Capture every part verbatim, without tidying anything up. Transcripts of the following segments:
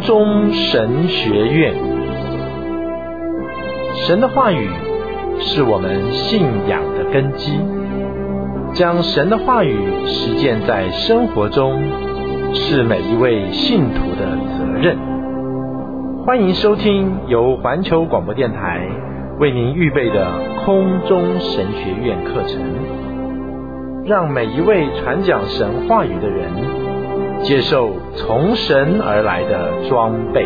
中神学院。神的话语是我们信仰的根基，将神的话语实践在生活中，是每一位信徒的责任。欢迎收听由环球广播电台为您预备的空中神学院课程，让每一位传讲神话语的人接受从神而来的装备。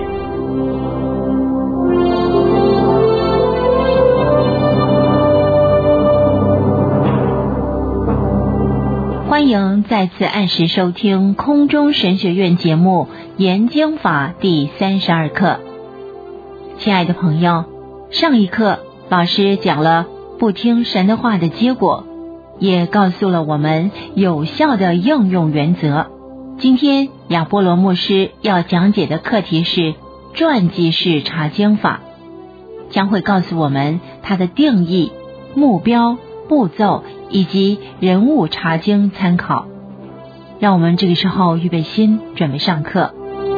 欢迎再次按时收听空中神学院节目研经法第三十二课。亲爱的朋友，上一课老师讲了不听神的话的结果，也告诉了我们有效的应用原则。今天亚波罗牧师要讲解的课题是传记式查经法，将会告诉我们它的定义、目标、步骤以及人物查经参考。让我们这个时候预备心，准备上课。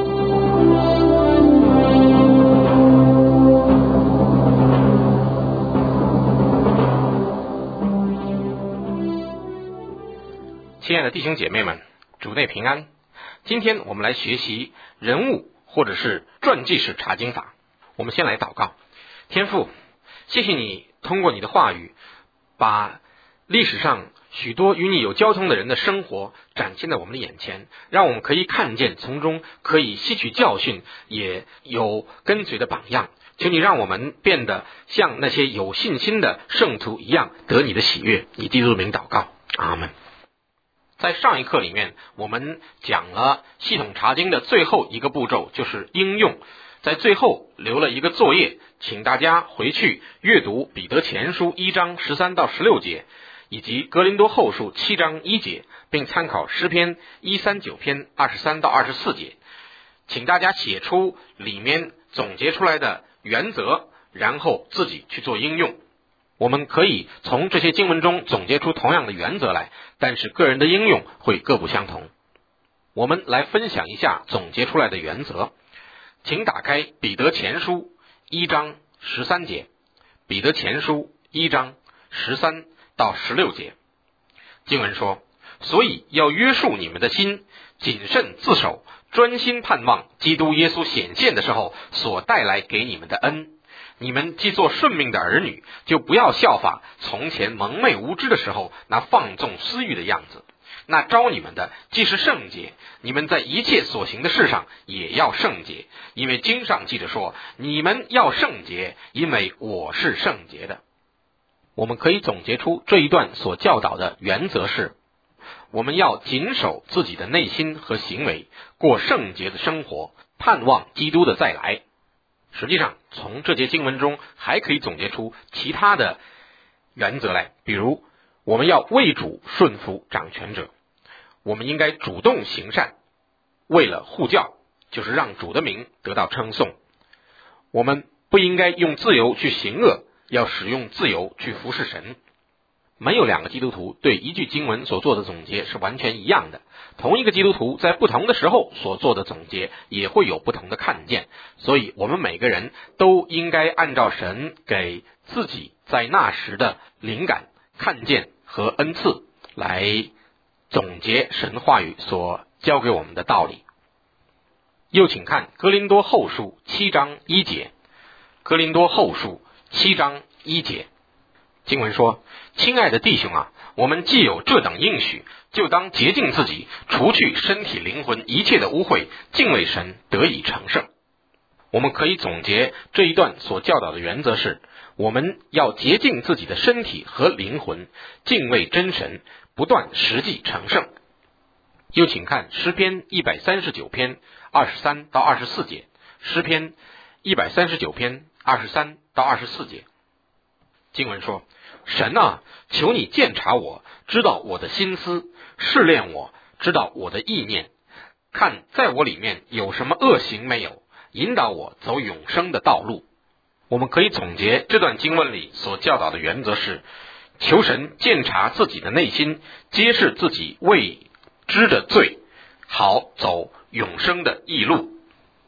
亲爱的弟兄姐妹们，主内平安。今天我们来学习人物或者是传记式查经法。我们先来祷告。天父，谢谢你通过你的话语把历史上许多与你有交通的人的生活展现在我们的眼前，让我们可以看见，从中可以吸取教训，也有跟随的榜样。求你让我们变得像那些有信心的圣徒一样，得你的喜悦。以基督的名祷告，阿们。在上一课里面，我们讲了系统查经的最后一个步骤，就是应用。在最后留了一个作业，请大家回去阅读彼得前书一章十三到十六节，以及哥林多后书七章一节，并参考诗篇一三九篇二十三到二十四节。请大家写出里面总结出来的原则，然后自己去做应用。我们可以从这些经文中总结出同样的原则来，但是个人的应用会各不相同。我们来分享一下总结出来的原则。请打开彼得前书一章十三节，彼得前书一章十三到十六节。经文说，所以要约束你们的心，谨慎自守，专心盼望基督耶稣显现的时候所带来给你们的恩。你们既做顺命的儿女，就不要效法从前蒙昧无知的时候那放纵私欲的样子。那召你们的既是圣洁，你们在一切所行的事上也要圣洁，因为经上记着说，你们要圣洁，因为我是圣洁的。我们可以总结出这一段所教导的原则是，我们要谨守自己的内心和行为，过圣洁的生活，盼望基督的再来。实际上从这节经文中还可以总结出其他的原则来，比如我们要为主顺服掌权者，我们应该主动行善，为了护教，就是让主的名得到称颂。我们不应该用自由去行恶，要使用自由去服侍神。没有两个基督徒对一句经文所做的总结是完全一样的，同一个基督徒在不同的时候所做的总结也会有不同的看见，所以我们每个人都应该按照神给自己在那时的灵感、看见和恩赐来总结神话语所教给我们的道理。又请看哥林多后书七章一节，哥林多后书七章一节。经文说，亲爱的弟兄啊，我们既有这等应许，就当洁净自己，除去身体灵魂一切的污秽，敬畏神，得以成圣。我们可以总结这一段所教导的原则是，我们要洁净自己的身体和灵魂，敬畏真神，不断实际成圣。又请看诗篇一百三十九篇二十三到二十四节，诗篇一百三十九篇二十三到二十四节。经文说，神啊，求你鉴察我，知道我的心思，试炼我，知道我的意念，看在我里面有什么恶行没有，引导我走永生的道路。我们可以总结这段经文里所教导的原则是，求神鉴察自己的内心，揭示自己未知的罪，好走永生的义路。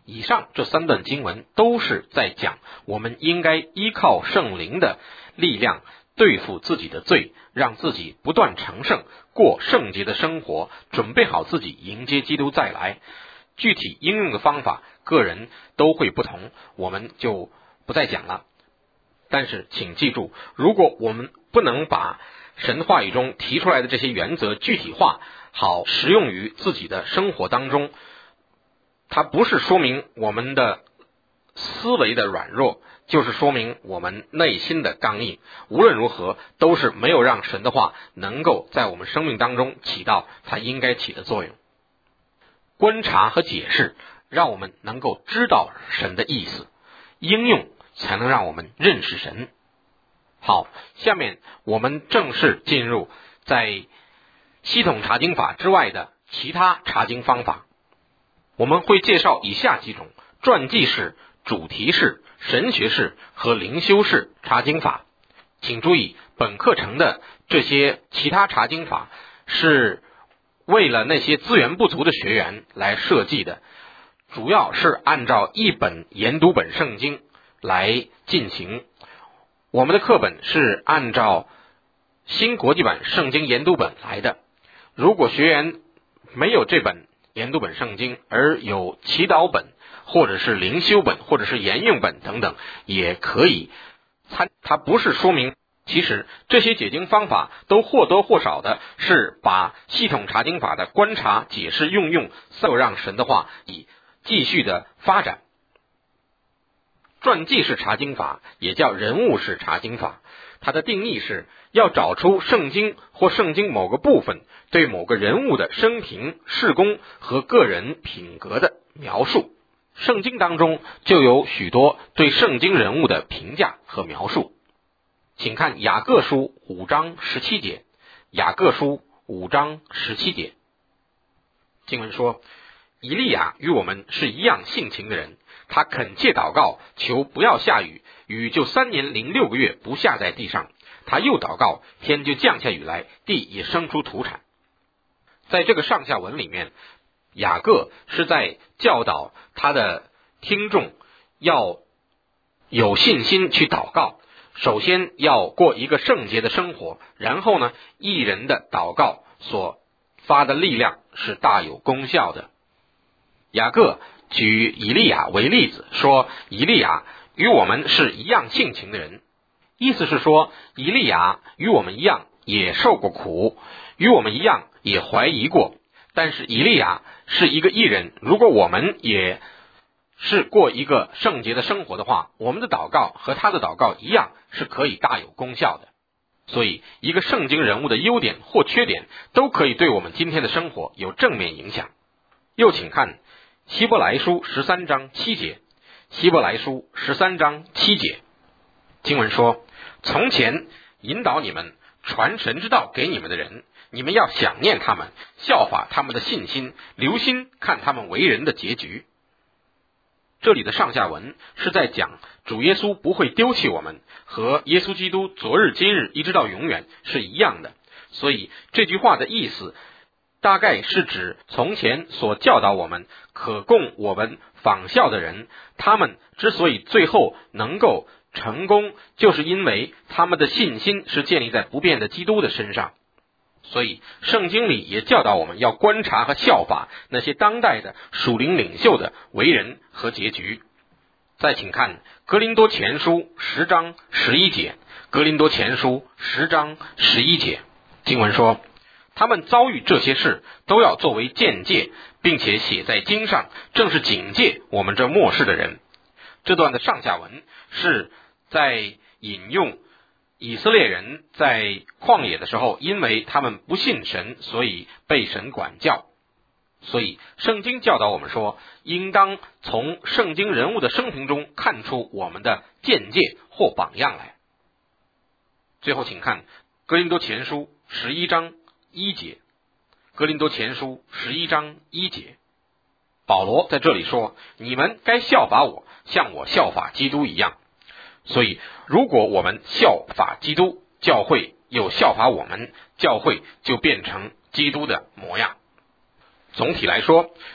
以上这三段经文都是在讲我们应该依靠圣灵的力量对付自己的罪，让自己不断成圣，过圣洁的生活，准备好自己迎接基督再来。具体应用的方法个人都会不同，我们就不再讲了。但是请记住，如果我们不能把神话语中提出来的这些原则具体化，好实用于自己的生活当中，它不是说明我们的思维的软弱，就是说明我们内心的刚硬。无论如何，都是没有让神的话能够在我们生命当中起到它应该起的作用。观察和解释让我们能够知道神的意思，应用才能让我们认识神。好，下面我们正式进入在系统查经法之外的其他查经方法。我们会介绍以下几种传记式、主题式、神学式和灵修式查经法。请注意，本课程的这些其他查经法是为了那些资源不足的学员来设计的，主要是按照一本研读本圣经来进行。我们的课本是按照新国际版圣经研读本来的。如果学员没有这本研读本圣经，而有祈祷本或者是灵修本或者是研用本等等，也可以参。它不是说明，其实这些解经方法都或多或少的是把系统查经法的观察、解释、运用，就让神的话以继续的发展。传记式查经法也叫人物式查经法，它的定义是要找出圣经或圣经某个部分对某个人物的生平、事工和个人品格的描述。圣经当中就有许多对圣经人物的评价和描述。请看雅各书五章十七节，雅各书五章十七节，经文说，以利亚与我们是一样性情的人，他恳切祷告，求不要下雨，雨就三年零六个月不下在地上。他又祷告，天就降下雨来，地也生出土产。在这个上下文里面，雅各是在教导他的听众要有信心去祷告，首先要过一个圣洁的生活，然后呢，义人的祷告所发的力量是大有功效的。雅各举以利亚为例子，说以利亚与我们是一样性情的人，意思是说以利亚与我们一样也受过苦，与我们一样也怀疑过，但是以利亚是一个义人，如果我们也是过一个圣洁的生活的话，我们的祷告和他的祷告一样是可以大有功效的。所以一个圣经人物的优点或缺点都可以对我们今天的生活有正面影响。又请看希伯来书十三章七节，希伯来书十三章七节，经文说，从前引导你们传神之道给你们的人，你们要想念他们，效法他们的信心，留心看他们为人的结局。这里的上下文是在讲主耶稣不会丢弃我们，和耶稣基督昨日今日一直到永远是一样的。所以这句话的意思大概是指从前所教导我们可供我们仿效的人，他们之所以最后能够成功，就是因为他们的信心是建立在不变的基督的身上。所以圣经里也教导我们要观察和效法那些当代的属灵领袖的为人和结局。再请看哥林多前书十章十一节，哥林多前书十章十一节，经文说，他们遭遇这些事都要作为鉴戒，并且写在经上，正是警戒我们这末世的人。这段的上下文是在引用以色列人在旷野的时候，因为他们不信神，所以被神管教。所以圣经教导我们说，应当从圣经人物的生平中看出我们的鉴戒或榜样来。最后请看哥林多前书十一章一节，哥林多前书十一章一节，保罗在这里说，你们该效法我，像我效法基督一样。所以如果我们效法基督，教会又效法我们，教会就变成基督的模样。总体来说，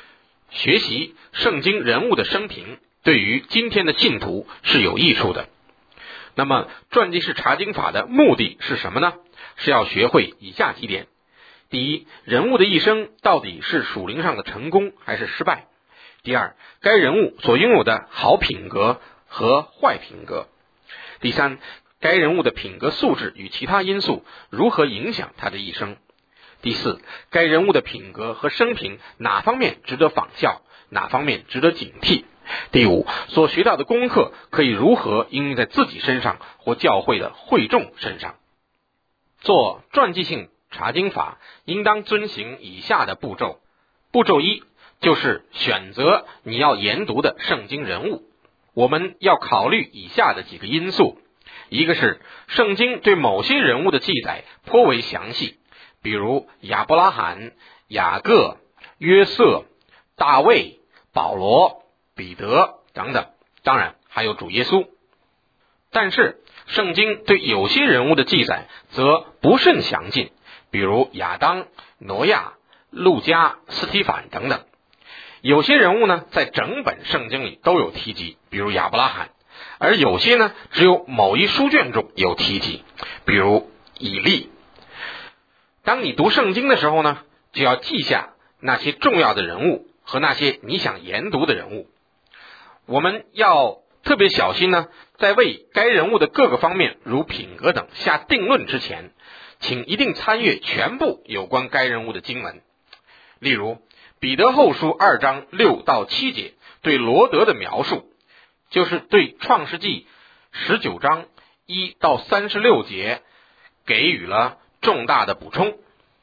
学习圣经人物的生平对于今天的信徒是有益处的。那么传记式查经法的目的是什么呢？是要学会以下几点。第一，人物的一生到底是属灵上的成功还是失败？第二，该人物所拥有的好品格和坏品格。第三，该人物的品格素质与其他因素如何影响他的一生。第四，该人物的品格和生平哪方面值得仿效，哪方面值得警惕。第五，所学到的功课可以如何应用在自己身上或教会的会众身上。做传记性查经法应当遵行以下的步骤。步骤一就是选择你要研读的圣经人物。我们要考虑以下的几个因素。一个是圣经对某些人物的记载颇为详细，比如亚伯拉罕、雅各、约瑟、大卫、保罗、彼得等等，当然还有主耶稣。但是圣经对有些人物的记载则不甚详尽，比如亚当、挪亚、路加、斯提反等等。有些人物呢，在整本圣经里都有提及，比如亚伯拉罕，而有些呢，只有某一书卷中有提及，比如以利。当你读圣经的时候呢，就要记下那些重要的人物和那些你想研读的人物。我们要特别小心呢，在为该人物的各个方面如品格等下定论之前，请一定参阅全部有关该人物的经文。例如彼得后书二章六到七节对罗德的描述，就是对创世纪十九章一到三十六节给予了重大的补充。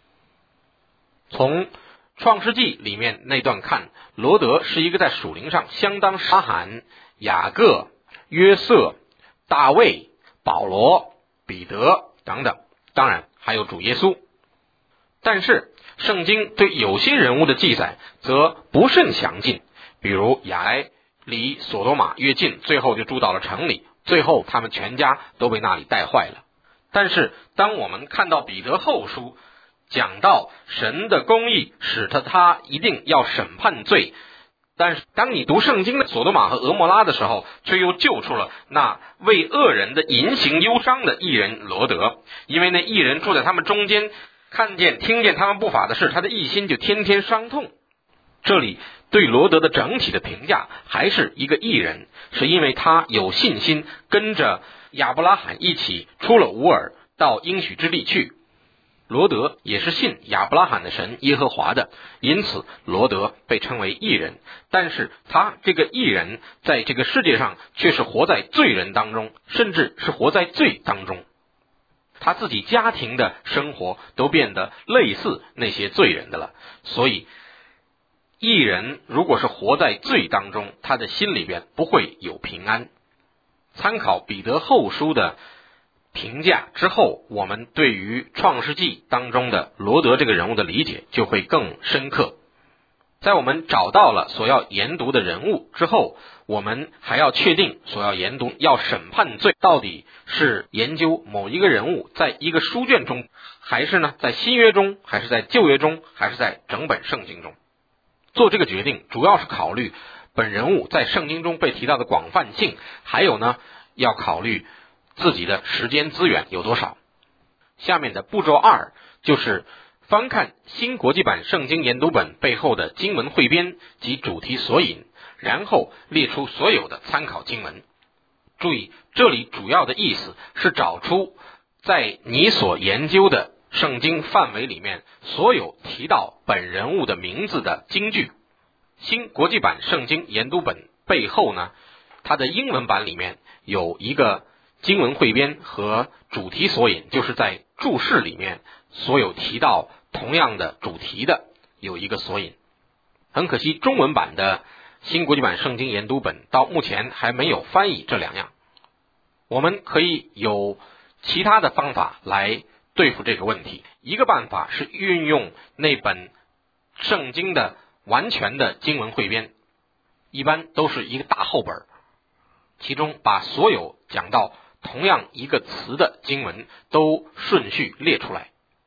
从创世纪里面那段看，罗德是一个在属灵上相当阿罕、雅各、约瑟、大卫、保罗、彼得等等，当然还有主耶稣。但是圣经对有些人物的记载则不甚详尽，比如亚来离所多玛越近，最后就住到了城里，最后他们全家都被那里带坏了。但是当我们看到彼得后书讲到神的公义使他他一定要审判罪，但是当你读圣经的所多玛和俄摩拉的时候，却又救出了那为恶人的淫行忧伤的义人罗德，因为那义人住在他们中间，看见听见他们不法的事，他的义心就天天伤痛。这里对罗德的整体的评价还是一个义人，是因为他有信心跟着亚伯拉罕一起出了乌尔到应许之地去。罗德也是信亚伯拉罕的神耶和华的，因此罗德被称为义人。但是他这个义人在这个世界上却是活在罪人当中，甚至是活在罪当中。他自己家庭的生活都变得类似那些罪人的了。所以义人如果是活在罪当中，他的心里边不会有平安。参考彼得后书的评价之后，我们对于创世纪当中的罗德这个人物的理解就会更深刻。在我们找到了所要研读的人物之后，我们还要确定所要研读要审判罪到底是研究某一个人物在一个书卷中，还是呢在新约中，还是在旧约中，还是在整本圣经中。做这个决定主要是考虑本人物在圣经中被提到的广泛性，还有呢要考虑自己的时间资源有多少。下面的步骤二就是翻看新国际版圣经研读本背后的经文汇编及主题索引，然后列出所有的参考经文。注意，这里主要的意思是找出在你所研究的圣经范围里面所有提到本人物的名字的经句。新国际版圣经研读本背后呢，它的英文版里面有一个经文汇编和主题索引，就是在注释里面所有提到同样的主题的有一个索引。很可惜中文版的新国际版圣经研读本到目前还没有翻译这两样。我们可以有其他的方法来对付这个问题。一个办法是运用那本圣经的完全的经文汇编，一般都是一个大厚本，其中把所有讲到同样一个词的经文都顺序列出来。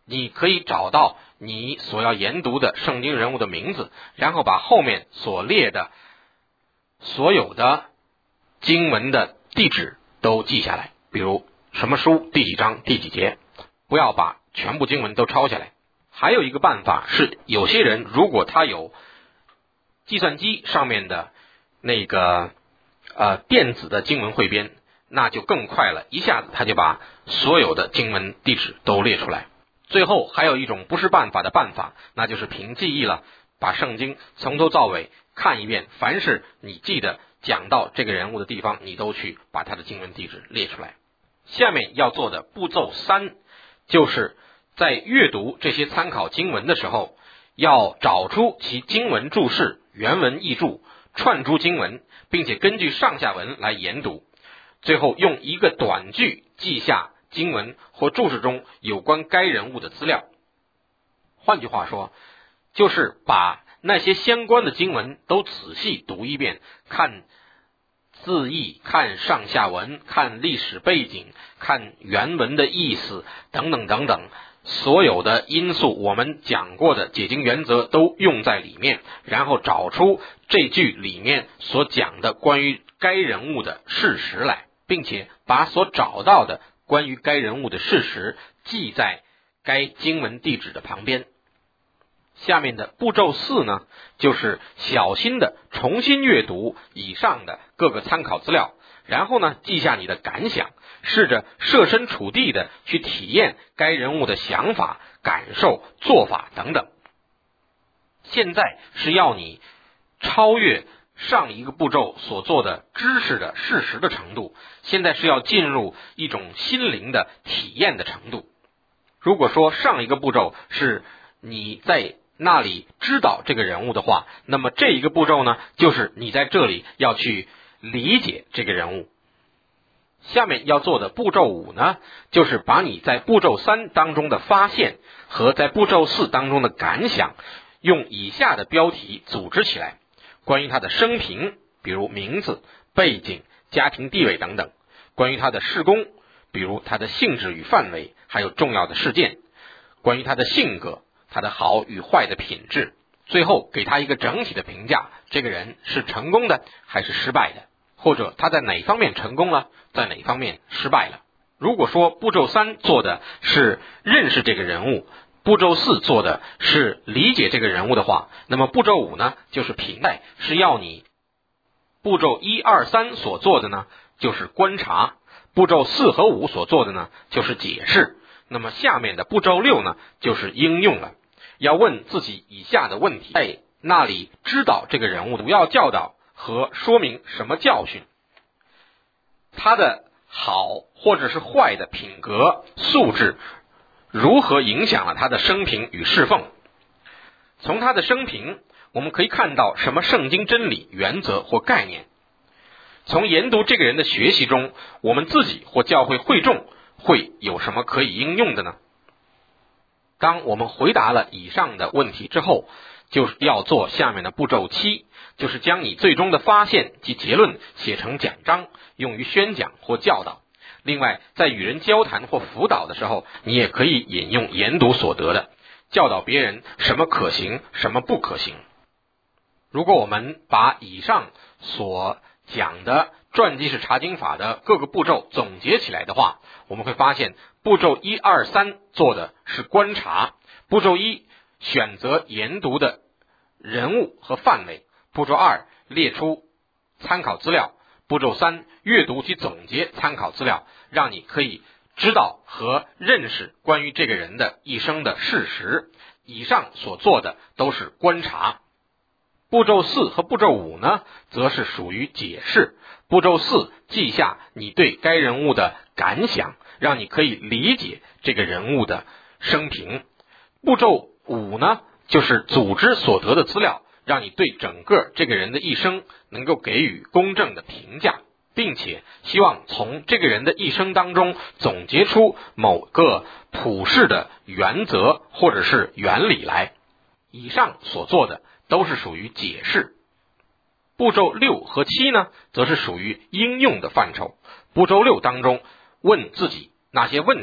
你可以找到你所要研读的圣经人物的名字，然后把后面所列的所有的经文的地址都记下来，比如什么书第几章第几节，不要把全部经文都抄下来。还有一个办法是，有些人如果他有计算机上面的那个呃电子的经文汇编，那就更快了，一下子他就把所有的经文地址都列出来。最后还有一种不是办法的办法，那就是凭记忆了，把圣经从头到尾看一遍，凡是你记得讲到这个人物的地方，你都去把他的经文地址列出来。下面要做的步骤三，就是在阅读这些参考经文的时候，要找出其经文注释、原文译注、串珠经文，并且根据上下文来研读，最后用一个短句记下经文或注释中有关该人物的资料。换句话说，就是把那些相关的经文都仔细读一遍，看字义，看上下文，看历史背景，看原文的意思等等等等，所有的因素我们讲过的解经原则都用在里面，然后找出这句里面所讲的关于该人物的事实来，并且把所找到的关于该人物的事实记在该经文地址的旁边。下面的步骤四呢，就是小心的重新阅读以上的各个参考资料，然后呢记下你的感想，试着设身处地的去体验该人物的想法、感受、做法等等。现在是要你超越上一个步骤所做的知识的事实的程度，现在是要进入一种心灵的体验的程度。如果说上一个步骤是你在那里知道这个人物的话，那么这一个步骤呢，就是你在这里要去理解这个人物。下面要做的步骤五呢，就是把你在步骤三当中的发现和在步骤四当中的感想，用以下的标题组织起来。关于他的生平，比如名字、背景、家庭地位等等；关于他的事工，比如他的性质与范围，还有重要的事件；关于他的性格，他的好与坏的品质；最后给他一个整体的评价，这个人是成功的还是失败的，或者他在哪方面成功了，在哪方面失败了。如果说步骤三做的是认识这个人物，步骤四做的是理解这个人物的话，那么步骤五呢，就是评价，是要你步骤一二三所做的呢，就是观察；步骤四和五所做的呢，就是解释。那么下面的步骤六呢，就是应用了。要问自己以下的问题：在那里知道这个人物的主要教导和说明什么教训，他的好或者是坏的品格素质如何影响了他的生平与侍奉。从他的生平我们可以看到什么圣经真理、原则或概念。从研读这个人的学习中，我们自己或教会会众会有什么可以应用的呢？当我们回答了以上的问题之后，就要做下面的步骤七，就是将你最终的发现及结论写成讲章，用于宣讲或教导。另外，在与人交谈或辅导的时候，你也可以引用研读所得的，教导别人什么可行，什么不可行。如果我们把以上所讲的传记式查经法的各个步骤总结起来的话，我们会发现步骤一二三做的是观察，步骤一选择研读的人物和范围，步骤二列出参考资料，步骤三阅读及总结参考资料，让你可以知道和认识关于这个人的一生的事实。以上所做的都是观察。步骤四和步骤五呢，则是属于解释。步骤四记下你对该人物的感想，让你可以理解这个人物的生平。步骤五呢，就是组织所得的资料，让你对整个这个人的一生能够给予公正的评价，并且希望从这个人的一生当中总结出某个普世的原则或者是原理来。以上所做的都是属于解释。步骤六和七呢，则是属于应用的范畴。步骤六当中问自己哪些问题，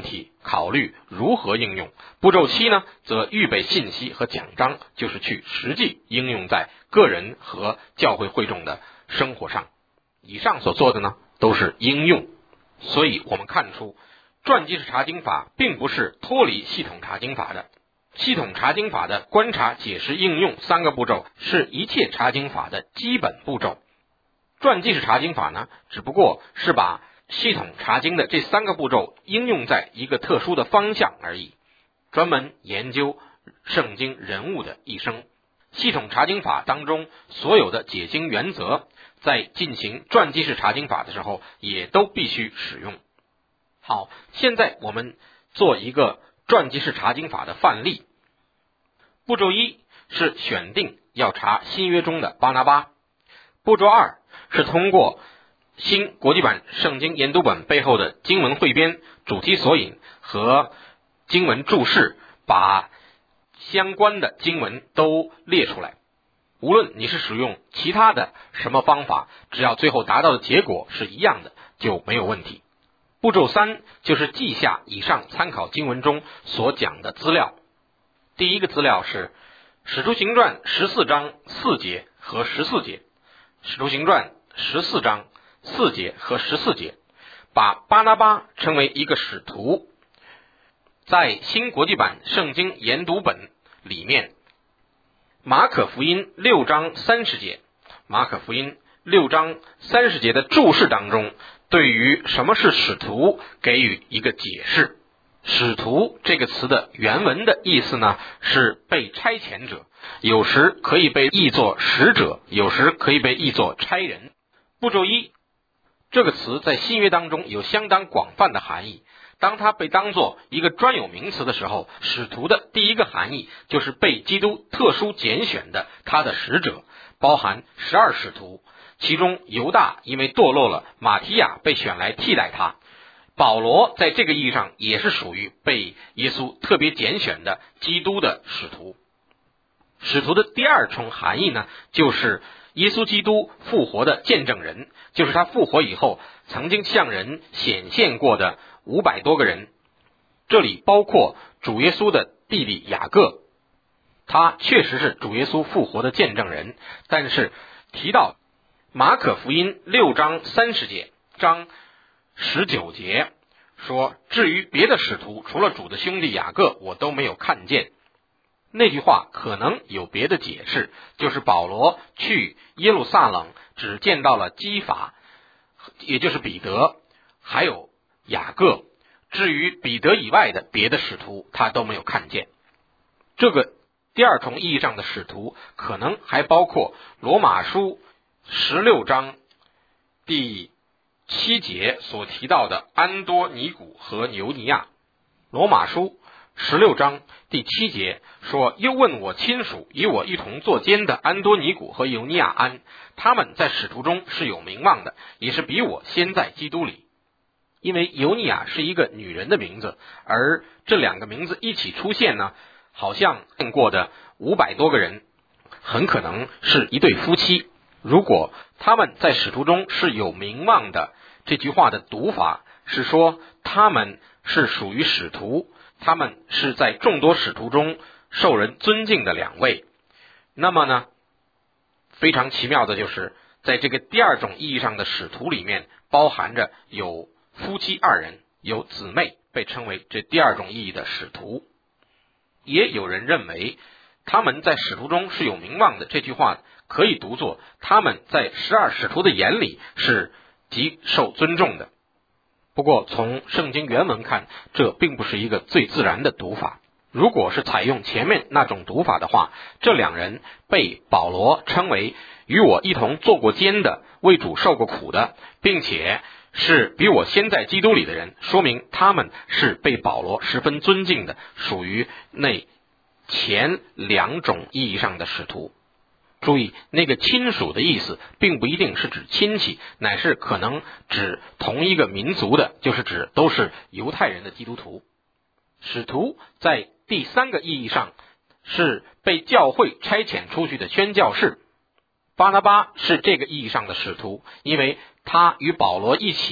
考虑如何应用；步骤七呢，则预备信息和奖章，就是去实际应用在个人和教会会众的生活上。以上所做的呢，都是应用。所以我们看出，传记式查经法并不是脱离系统查经法的。系统查经法的观察、解释、应用三个步骤是一切查经法的基本步骤。传记式查经法呢，只不过是把系统查经的这三个步骤应用在一个特殊的方向而已，专门研究圣经人物的一生。系统查经法当中所有的解经原则，在进行传记式查经法的时候也都必须使用。好，现在我们做一个传记式查经法的范例。步骤一是选定要查新约中的巴拿巴。步骤二是通过新国际版圣经研读本背后的经文汇编、主题索引和经文注释，把相关的经文都列出来。无论你是使用其他的什么方法，只要最后达到的结果是一样的，就没有问题。步骤三就是记下以上参考经文中所讲的资料。第一个资料是使徒行传十四章四节和十四节，使徒行传十四章四节和十四节，把巴拿巴称为一个使徒。在新国际版圣经研读本里面，马可福音六章三十节，马可福音六章三十节的注释当中，对于什么是使徒给予一个解释。使徒这个词的原文的意思呢，是被差遣者，有时可以被译作使者，有时可以被译作差人。步骤一，这个词在新约当中有相当广泛的含义。当它被当作一个专有名词的时候，使徒的第一个含义就是被基督特殊拣选的他的使者，包含十二使徒，其中犹大因为堕落了，马提亚被选来替代他。保罗在这个意义上也是属于被耶稣特别拣选的基督的使徒。使徒的第二重含义呢，就是耶稣基督复活的见证人，就是他复活以后曾经向人显现过的五百多个人。这里包括主耶稣的弟弟雅各，他确实是主耶稣复活的见证人。但是提到马可福音六章三十节章十九节说，至于别的使徒，除了主的兄弟雅各，我都没有看见。那句话可能有别的解释，就是保罗去耶路撒冷只见到了基法，也就是彼得，还有雅各，至于彼得以外的别的使徒他都没有看见。这个第二重意义上的使徒可能还包括罗马书十六章第七节所提到的安多尼古和牛尼亚。罗马书十六章第七节说，又问我亲属与我一同作监的安多尼古和尤尼亚安，他们在使徒中是有名望的，也是比我先在基督里。因为尤尼亚是一个女人的名字，而这两个名字一起出现呢，好像见过的五百多个人很可能是一对夫妻。如果他们在使徒中是有名望的，这句话的读法是说他们是属于使徒，他们是在众多使徒中受人尊敬的两位。那么呢，非常奇妙的就是在这个第二种意义上的使徒里面，包含着有夫妻二人，有姊妹，被称为这第二种意义的使徒。也有人认为他们在使徒中是有名望的，这句话可以读作他们在十二使徒的眼里是极受尊重的。不过从圣经原文看，这并不是一个最自然的读法。如果是采用前面那种读法的话，这两人被保罗称为与我一同做过监的，为主受过苦的，并且是比我先在基督里的人，说明他们是被保罗十分尊敬的，属于那前两种意义上的使徒。注意，那个亲属的意思并不一定是指亲戚，乃是可能指同一个民族的，就是指都是犹太人的基督徒。使徒在第三个意义上是被教会差遣出去的宣教士。巴拿巴是这个意义上的使徒，因为他与保罗一起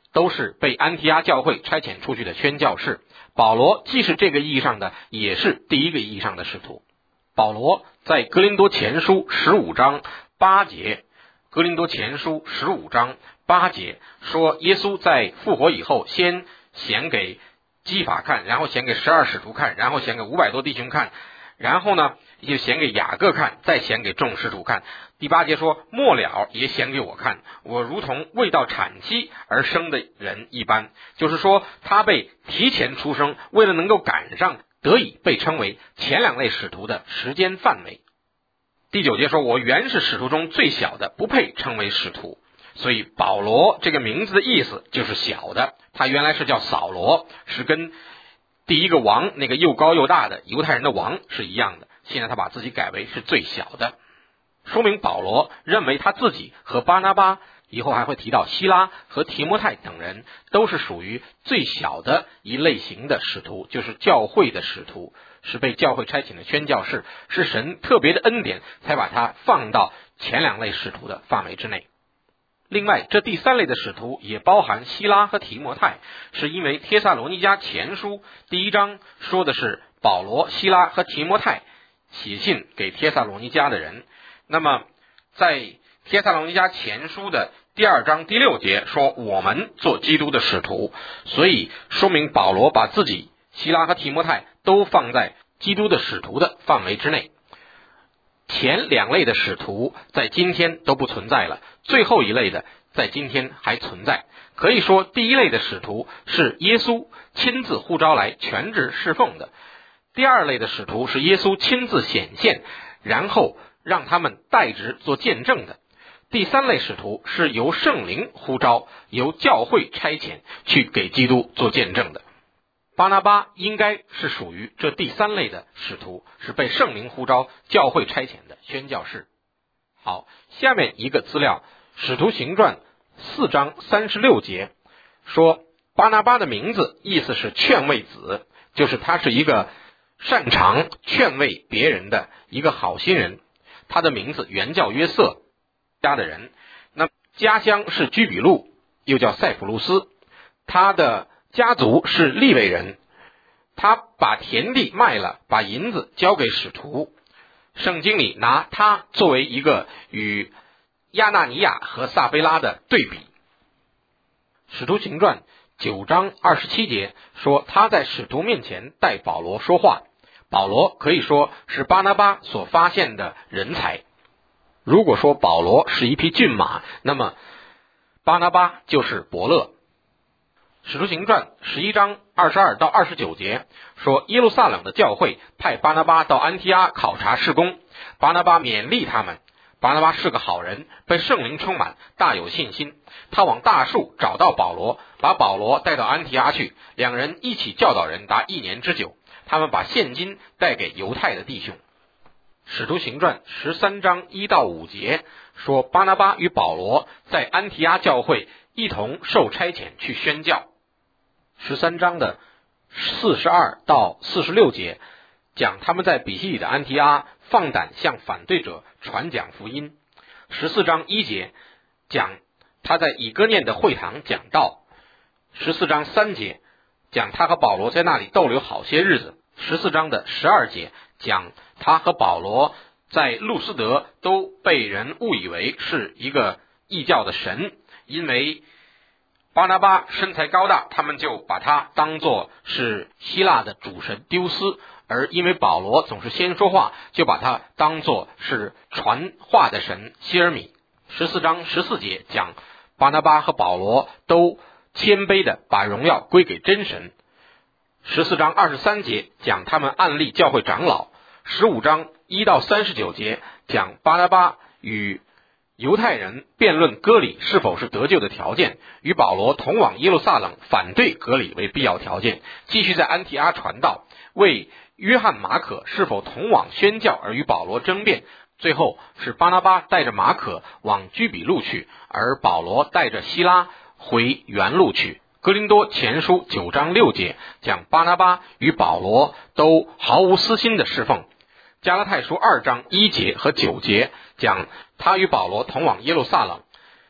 都是被安提阿教会差遣出去的宣教士。保罗既是这个意义上的，也是第一个意义上的使徒。保罗在哥林多前书十五章八节，哥林多前书十五章八节说，耶稣在复活以后，先显给基法看，然后显给十二使徒看，然后显给五百多弟兄看，然后呢就显给雅各看，再显给众使徒看。第八节说，末了也显给我看，我如同未到产期而生的人一般。就是说他被提前出生，为了能够赶上，得以被称为前两类使徒的时间范围。第九节说，我原是使徒中最小的，不配称为使徒。所以保罗这个名字的意思就是小的，他原来是叫扫罗，是跟第一个王那个又高又大的犹太人的王是一样的，现在他把自己改为是最小的，说明保罗认为他自己和巴拿巴，以后还会提到希拉和提摩太等人，都是属于最小的一类型的使徒，就是教会的使徒，是被教会差遣的宣教士，是神特别的恩典才把他放到前两类使徒的范围之内。另外，这第三类的使徒也包含希拉和提摩太，是因为帖撒罗尼迦前书第一章说的是保罗、希拉和提摩太写信给帖撒罗尼迦的人。那么在帖撒罗尼迦前书的第二章第六节说，我们做基督的使徒，所以说明保罗把自己、希拉和提摩太都放在基督的使徒的范围之内。前两类的使徒在今天都不存在了，最后一类的在今天还存在。可以说第一类的使徒是耶稣亲自呼召来全职侍奉的，第二类的使徒是耶稣亲自显现，然后让他们代职做见证的。第三类使徒是由圣灵呼召，由教会差遣去给基督做见证的。巴拿巴应该是属于这第三类的使徒，是被圣灵呼召、教会差遣的宣教士。好，下面一个资料，使徒行传四章三十六节说，巴拿巴的名字意思是劝慰子，就是他是一个擅长劝慰别人的一个好心人。他的名字原叫约瑟家的人，那家乡是居比路，又叫塞浦路斯。他的家族是利未人，他把田地卖了，把银子交给使徒。圣经里拿他作为一个与亚纳尼亚和撒非拉的对比。使徒行传九章二十七节说，他在使徒面前代保罗说话。保罗可以说是巴拿巴所发现的人才。如果说保罗是一匹骏马，那么巴拿巴就是伯乐。使徒行传十一章二十二到二十九节说，耶路撒冷的教会派巴拿巴到安提阿考察事工，巴拿巴勉励他们。巴拿巴是个好人，被圣灵充满，大有信心。他往大树找到保罗，把保罗带到安提阿去，两人一起教导人达一年之久。他们把现金带给犹太的弟兄。使徒行传十三章一到五节说，巴拿巴与保罗在安提阿教会一同受差遣去宣教。十三章的四十二到四十六节讲他们在比西里的安提阿放胆向反对者传讲福音。十四章一节讲他在以哥念的会堂讲道。十四章三节讲他和保罗在那里逗留好些日子。十四章的十二节讲他和保罗在路斯德都被人误以为是一个异教的神，因为巴拿巴身材高大，他们就把他当作是希腊的主神丢斯，而因为保罗总是先说话，就把他当作是传话的神希尔米。十四章十四节讲巴拿巴和保罗都谦卑的把荣耀归给真神。十四章二十三节讲他们按立教会长老。十五章一到三十九节讲巴拿巴与犹太人辩论割礼是否是得救的条件，与保罗同往耶路撒冷反对割礼为必要条件，继续在安提阿传道，为约翰马可是否同往宣教而与保罗争辩。最后是巴拿巴带着马可往居比路去，而保罗带着希拉回原路去。哥林多前书九章六节讲巴拿巴与保罗都毫无私心的侍奉。加拉太书二章一节和九节讲他与保罗同往耶路撒冷。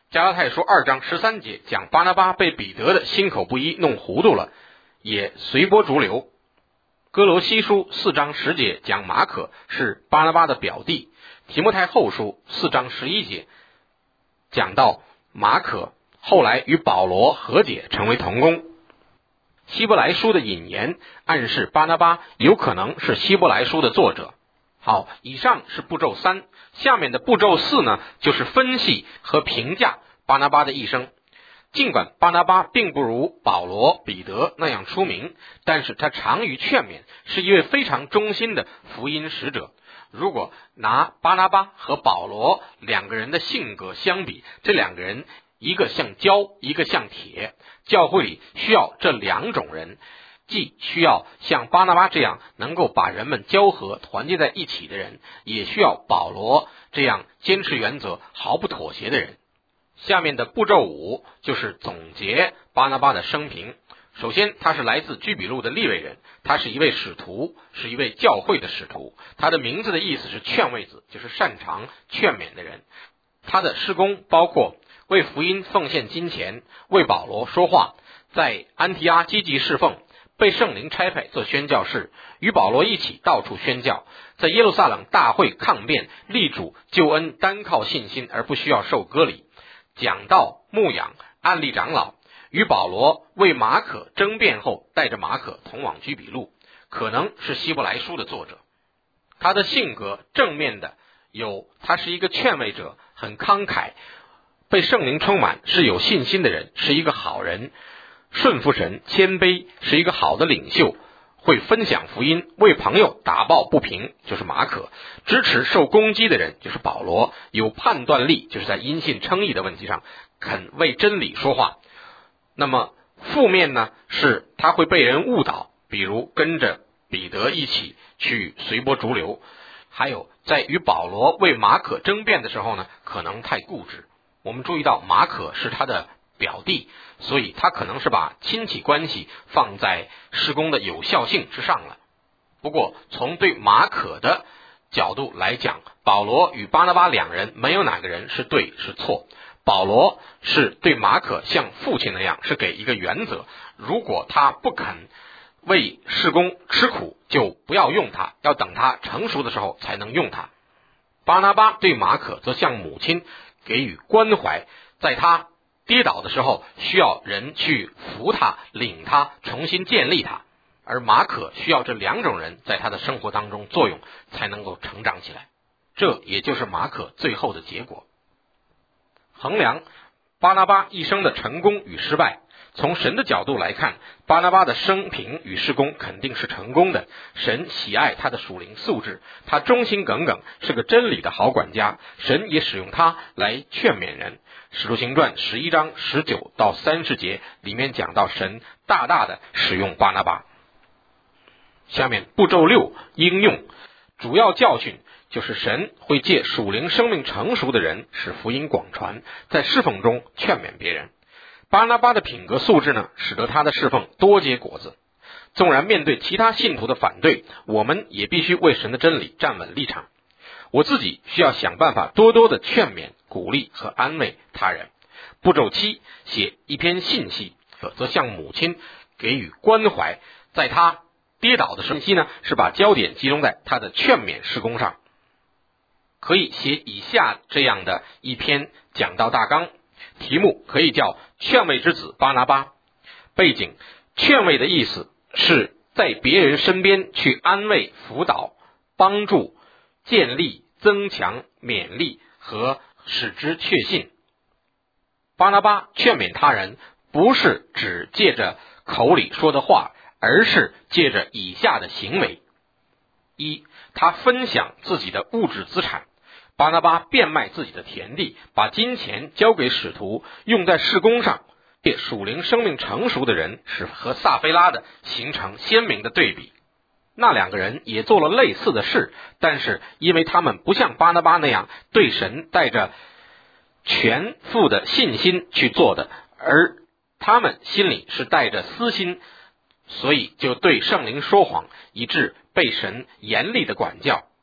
加拉太书二章十三节讲巴拿巴被彼得的心口不一弄糊涂了，也随波逐流。哥罗西书四章十节讲马可是巴拿巴的表弟。提摩太后书四章十一节讲到马可后来与保罗和解，成为同工。希伯来书的引言暗示巴拿巴有可能是希伯来书的作者。好，以上是步骤三，下面的步骤四呢，就是分析和评价巴拿巴的一生。尽管巴拿巴并不如保罗、彼得那样出名，但是他长于劝勉，是一位非常忠心的福音使者。如果拿巴拿巴和保罗两个人的性格相比，这两个人一个像胶，一个像铁，教会里需要这两种人，既需要像巴拿巴这样能够把人们交合团结在一起的人，也需要保罗这样坚持原则毫不妥协的人。下面的步骤五就是总结巴拿巴的生平。首先，他是来自居比路的利未人，他是一位使徒，是一位教会的使徒。他的名字的意思是劝慰子，就是擅长劝勉的人。他的事工包括为福音奉献金钱，为保罗说话，在安提阿积极侍奉，被圣灵差派做宣教士，与保罗一起到处宣教，在耶路撒冷大会抗辩，立主救恩单靠信心而不需要受割礼，讲道牧养，按立长老，与保罗为马可争辩后，带着马可同往居比路，可能是希伯来书的作者。他的性格正面的有，他是一个劝慰者，很慷慨，被圣灵充满，是有信心的人，是一个好人，顺服神，谦卑，是一个好的领袖，会分享福音，为朋友打抱不平，就是马可，支持受攻击的人，就是保罗，有判断力，就是在因信称义的问题上肯为真理说话。那么负面呢，是他会被人误导，比如跟着彼得一起去随波逐流，还有在与保罗为马可争辩的时候呢，可能太固执。我们注意到马可是他的表弟，所以他可能是把亲戚关系放在事工的有效性之上了。不过从对马可的角度来讲，保罗与巴拿巴两人没有哪个人是对是错。保罗是对马可像父亲那样，是给一个原则，如果他不肯为事工吃苦，就不要用他，要等他成熟的时候才能用他。巴拿巴对马可则像母亲，给予关怀，在他跌倒的时候需要人去扶他，领他，重新建立他，而马可需要这两种人在他的生活当中作用，才能够成长起来。这也就是马可最后的结果。衡量巴拿巴一生的成功与失败，从神的角度来看，巴拿巴的生平与事工肯定是成功的。神喜爱他的属灵素质，他忠心耿耿，是个真理的好管家。神也使用他来劝勉人。使徒行传十一章十九到三十节里面讲到神大大的使用巴拿巴。下面步骤六，应用。主要教训就是神会借属灵生命成熟的人使福音广传，在侍奉中劝勉别人。巴拿巴的品格素质呢，使得他的侍奉多结果子。纵然面对其他信徒的反对，我们也必须为神的真理站稳立场。我自己需要想办法多多的劝勉、鼓励和安慰他人。步骤七，写一篇信息，则向母亲给予关怀，在他跌倒的时期呢，是把焦点集中在他的劝勉事工上。可以写以下这样的一篇讲道大纲，题目可以叫劝慰之子巴拿巴。背景，劝慰的意思是在别人身边去安慰、辅导、帮助、建立、增强、勉励和使之确信。巴拿巴劝勉他人，不是只借着口里说的话，而是借着以下的行为。一，他分享自己的物质资产。巴拿巴变卖自己的田地，把金钱交给使徒，用在事工上。这属灵生命成熟的人是和撒非拉的形成鲜明的对比。那两个人也做了类似的事，但是因为他们不像巴拿巴那样对神带着全副的信心去做的，而他们心里是带着私心，所以就对圣灵说谎，以致被神严厉的管教。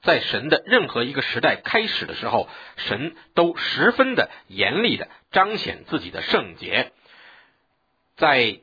在神的任何一个时代开始的时候，神都十分的严厉的彰显自己的圣洁。在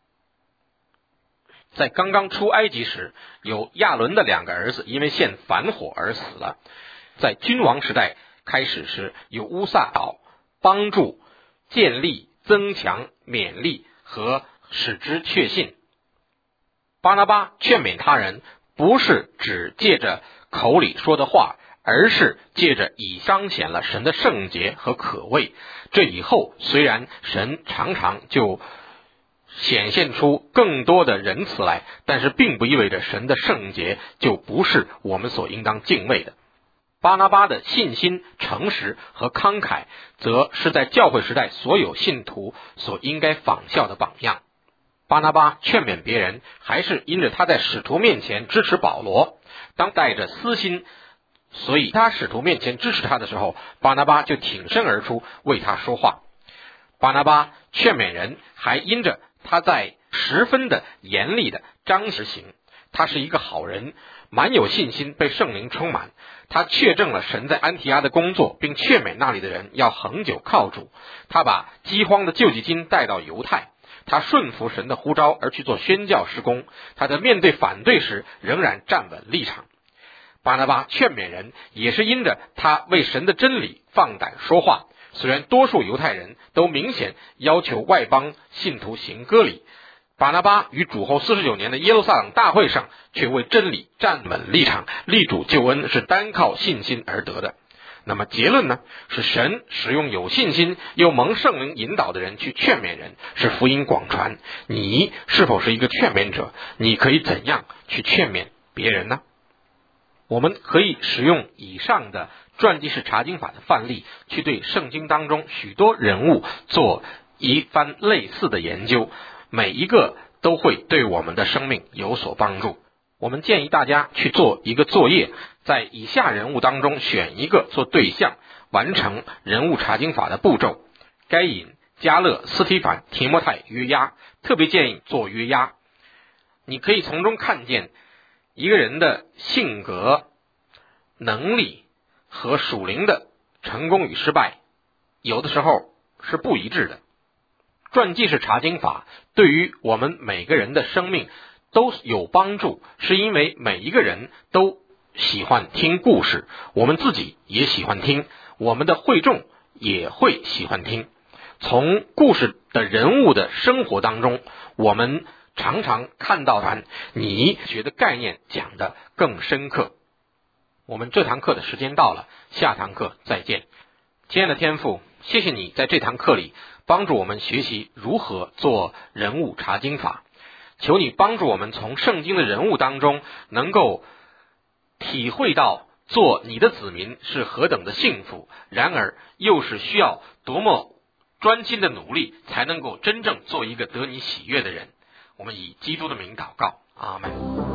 在刚刚出埃及时，有亚伦的两个儿子因为献反火而死了。在君王时代开始时，有乌撒岛帮助建立、增强、勉励和使之确信。巴拿巴劝勉他人，不是只借着口里说的话，而是借着以彰显了神的圣洁和可畏。这以后虽然神常常就显现出更多的仁慈来，但是并不意味着神的圣洁就不是我们所应当敬畏的。巴拿巴的信心、诚实和慷慨，则是在教会时代所有信徒所应该仿效的榜样。巴拿巴劝勉别人，还是因着他在使徒面前支持保罗，当带着私心，所以他使徒面前支持他的时候，巴拿巴就挺身而出为他说话。巴拿巴劝勉人，还因着他在十分的严厉的彰实行，他是一个好人，满有信心，被圣灵充满。他确证了神在安提阿的工作，并劝勉那里的人要恒久靠主。他把饥荒的救济金带到犹太，他顺服神的呼召而去做宣教事工。他在面对反对时仍然站稳立场。巴拿巴劝勉人，也是因着他为神的真理放胆说话。虽然多数犹太人都明显要求外邦信徒行割礼，巴拿巴于主后四十九年的耶路撒冷大会上却为真理站稳立场，立主救恩是单靠信心而得的。那么结论呢？是神使用有信心又蒙圣灵引导的人去劝勉人，使福音广传。你是否是一个劝勉者？你可以怎样去劝勉别人呢？我们可以使用以上的传记式查经法的范例，去对圣经当中许多人物做一番类似的研究，每一个都会对我们的生命有所帮助。我们建议大家去做一个作业，在以下人物当中选一个做对象，完成人物查经法的步骤。该隐、迦勒、斯提反、提摩太、约押，特别建议做约押。你可以从中看见一个人的性格、能力和属灵的成功与失败，有的时候是不一致的。传记式查经法对于我们每个人的生命都有帮助，是因为每一个人都喜欢听故事，我们自己也喜欢听，我们的会众也会喜欢听。从故事的人物的生活当中，我们常常看到咱你觉得概念讲得更深刻。我们这堂课的时间到了，下堂课再见。亲爱的天父，谢谢你在这堂课里帮助我们学习如何做人物查经法。求你帮助我们从圣经的人物当中能够体会到做你的子民是何等的幸福，然而又是需要多么专心的努力才能够真正做一个得你喜悦的人。我们以基督的名祷告，阿们。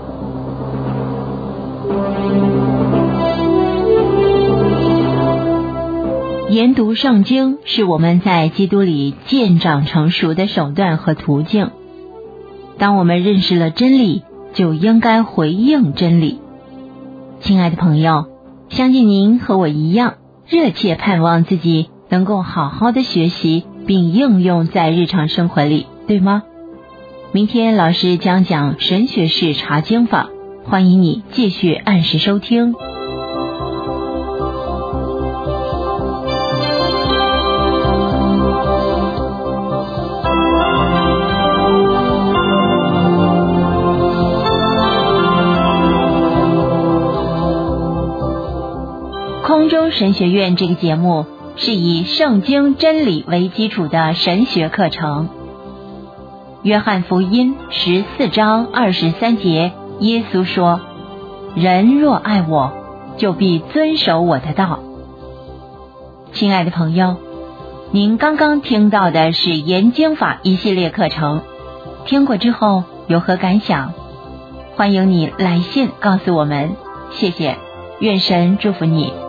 研读圣经是我们在基督里渐长成熟的手段和途径。当我们认识了真理，就应该回应真理。亲爱的朋友，相信您和我一样，热切盼望自己能够好好的学习并应用在日常生活里，对吗？明天老师将讲神学式查经法，欢迎你继续按时收听。空中神学院这个节目是以圣经真理为基础的神学课程。约翰福音十四章二十三节，耶稣说：人若爱我，就必遵守我的道。亲爱的朋友，您刚刚听到的是研经法一系列课程，听过之后有何感想？欢迎你来信告诉我们，谢谢，愿神祝福你。